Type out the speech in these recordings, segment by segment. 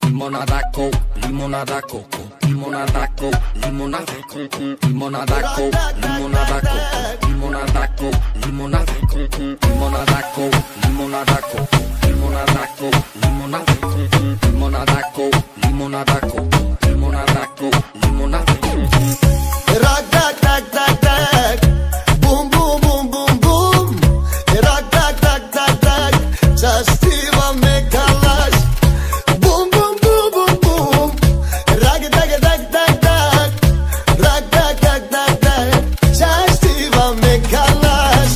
limonada coke, limonada coco, limonada coke, limonada coco, limonada coke, limonada coco, limonada coke, limonada coco, limonada coke, limonada coco, limonada coke, limonada coco, limonada coke, limonada coco, limonada coke, limonada coco. Rock, rock, rock, rock, rock. Boom, boom, boom, boom, boom. Rock, rock, rock, rock, rock. Just make a lash. Boom, boom, boom, boom, boom. Rock, rock, rock, rock, rock. Rock, rock, rock, rock, rock. Just make a lash.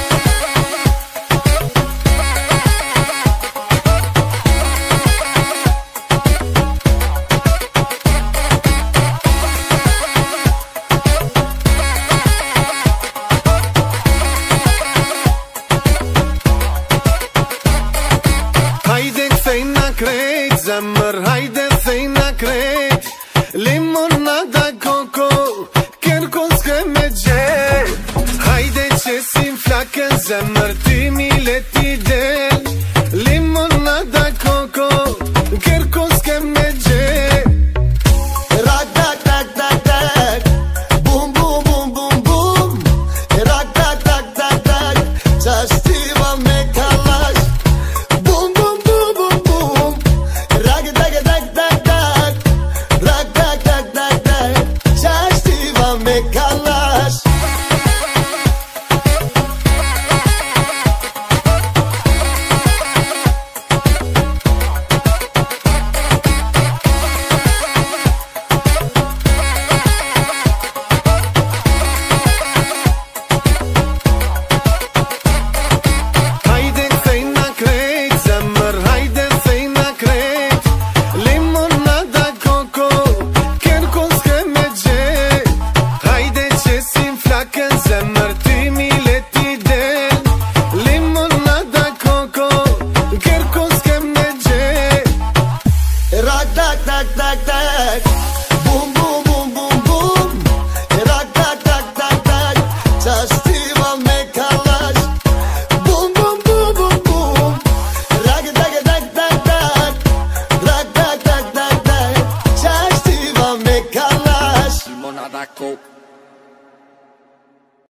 Zemër, hajde thej na krejt Limonada koko Kërkon s'ke me gjej Hajde qesim flakën zemër